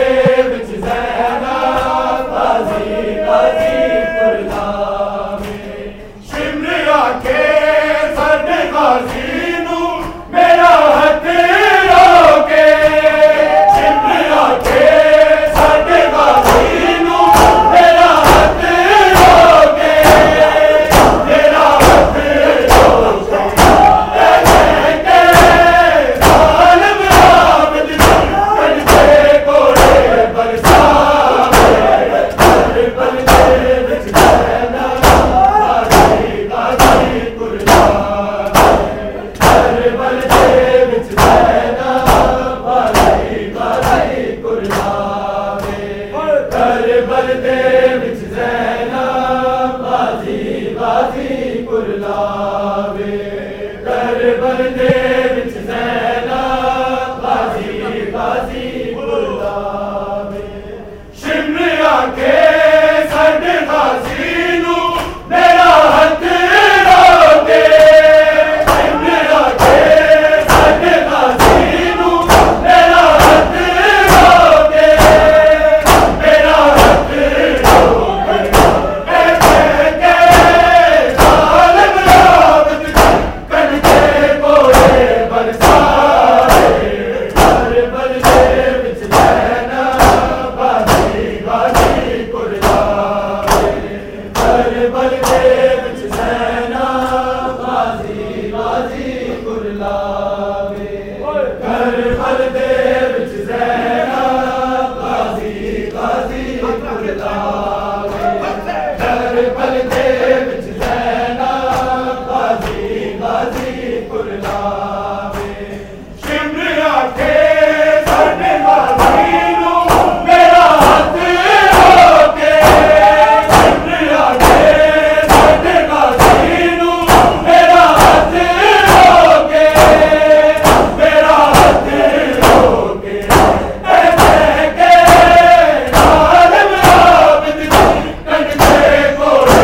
विच Zainab Ghazi Ghazi कुरलावे Shimr आके साडे गाज़ी नू मेरा हथ रोके शिमर आके साडे गाज़ी नू मेरा हथ रोके मेरा हथ रोके के ज़ालिम आबद करते कोड़े बरसावे करबल दे विच ज़ैनब गाज़ी गाज़ी कुरलावे करबल दे विच ज़ैनब गाज़ी गाज़ी कुरलावे करबल दे विच ज़ैनब गाज़ी गाज़ी कुरलावे करबल दे विच ज़ैनब गाज़ी गाज़ी कुरलावे शिमर आके साडे गाज़ी नू मेरा हथ रोके शिमर आके साडे गाज़ी नू मेरा हथ रोके मेरा हथ रोके के ज़ालिम आबद करते कोड़े बरसावे करबल दे विच ज़ैनब गाज़ी गाज़ी कुरलावे करबल दे विच ज़ैनब गाज़ी गाज़ी कुरलावे करबल दे विच ज़ैनब गाज़ी गाज़ी कुरलावे करबल दे विच ज़ैनब गाज़ी गाज़ी कुरलावे शिमर आके साडे गाज़ी नू मेरा हथ रोके शिमर आके साडे गाज़ी नू मेरा हथ रोके मेरा हथ रोके के ज़ालिम आबद करते कोड़े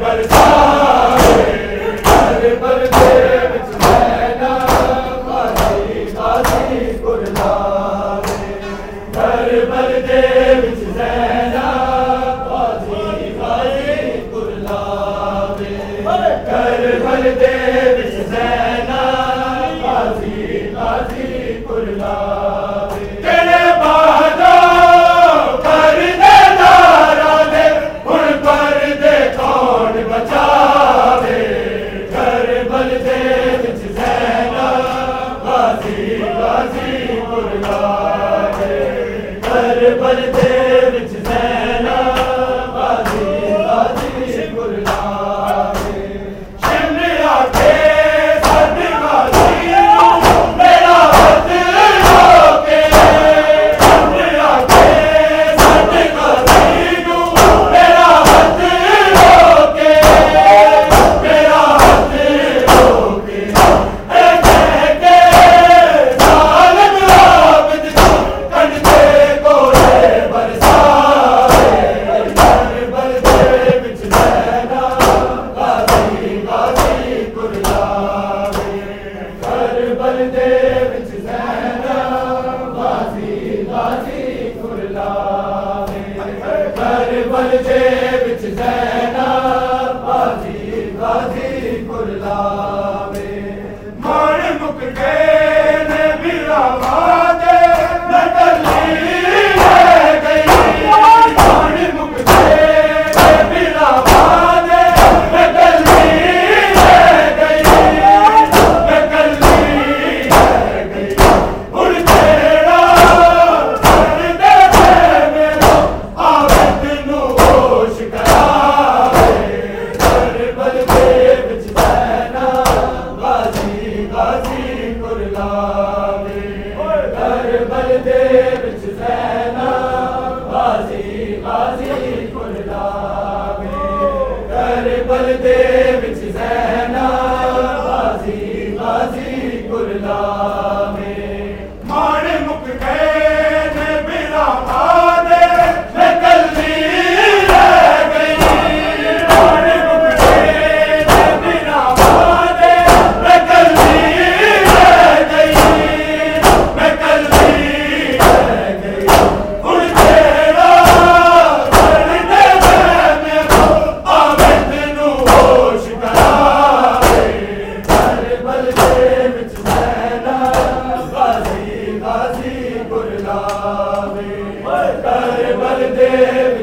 बरसावे करबल दे विच ज़ैनब गाज़ी गाज़ी कुरलावे करबल दे विच ज़ैनब गाज़ी गाज़ी कुरलावे करबल दे विच ज़ैनब गाज़ी गाज़ी कुरलावे तेरे बादो पर्दे दारा दे हुण पर्दे कौन बचावे करबल दे विच ज़ैनब गाज़ी गाज़ी कुरलावे करबल दे विच ज़ैनब गाज़ी गाज़ी कुरलावे शिमर आके साडे गाज़ी नू मेरा हथ रोके शिमर आके साडे गाज़ी नू मेरा हथ रोके मेरा हथ रोके के ज़ालिम आबद करते कोड़े बरसावे करबल दे विच ज़ैनब गाज़ी गाज़ी कुरलावे करबल दे विच ज़ैनब गाज़ी गाज़ी कुरलावे करबल दे विच ज़ैनब गाज़ी गाज़ी कुरलावे मान मुक गए ने बिरावा दे मैं टल्ली रह गई मान मुक गए ने बिरावा दे मैं टल्ली रह गई मैं टल्ली रह गई हुण तेरा करदे मेरो आबद नू होश करावे करबल दे विच ज़ैनब गाज़ी गाज़ी कुरलावे करबल दे विच ज़ैनब गाज़ी गाज़ी कुरलावे करबल दे विच ज़ैनब गाज़ी गाज़ी कुरलावे मान मुक गए ने बिरावा दे मैं टल्ली रह गई मान मुक गए ने बिरावा दे मैं टल्ली रह गई मैं टल्ली रह गई हुण के